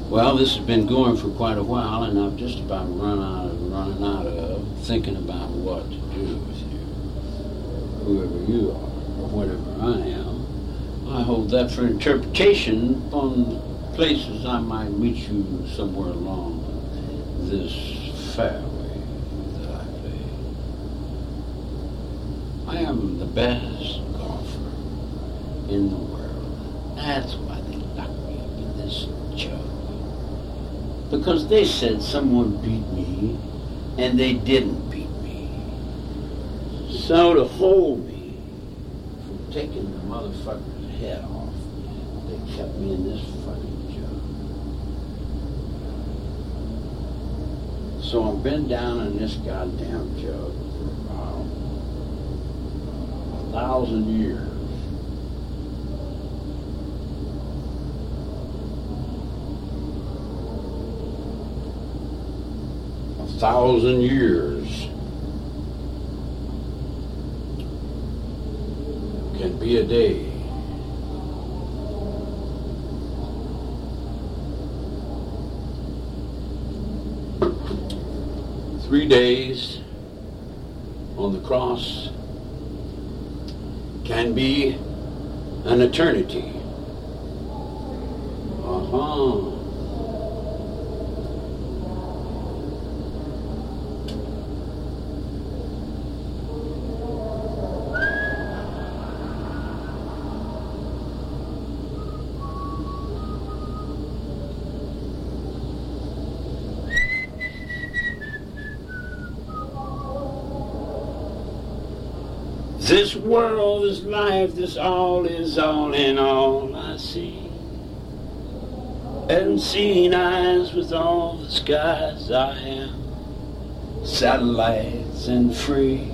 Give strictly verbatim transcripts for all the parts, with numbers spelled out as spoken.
Well, this has been going for quite a while, and I've just about run out of, running out of thinking about what to do with you, whoever you are, or whatever I am. I hold that for interpretation upon places I might meet you somewhere along this fairway that I play. I am the best golfer in the world. That's why they locked me up in this jug. Because they said someone beat me, and they didn't beat me. So to hold me from taking the motherfucker's head off, they kept me in this fucking jug. So I've been down in this goddamn jug for about a thousand years. Thousand years can be a day. Three days on the cross can be an eternity. Uh-huh. This world, this life, this all is all in all I see. And seeing eyes with all the skies I am. Satellites and free.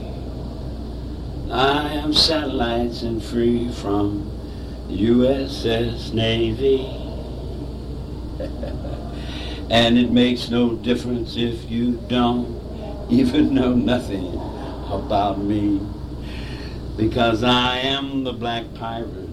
I am satellites and free from U S S Navy. And it makes no difference if you don't even know nothing about me. Because I am the black pirate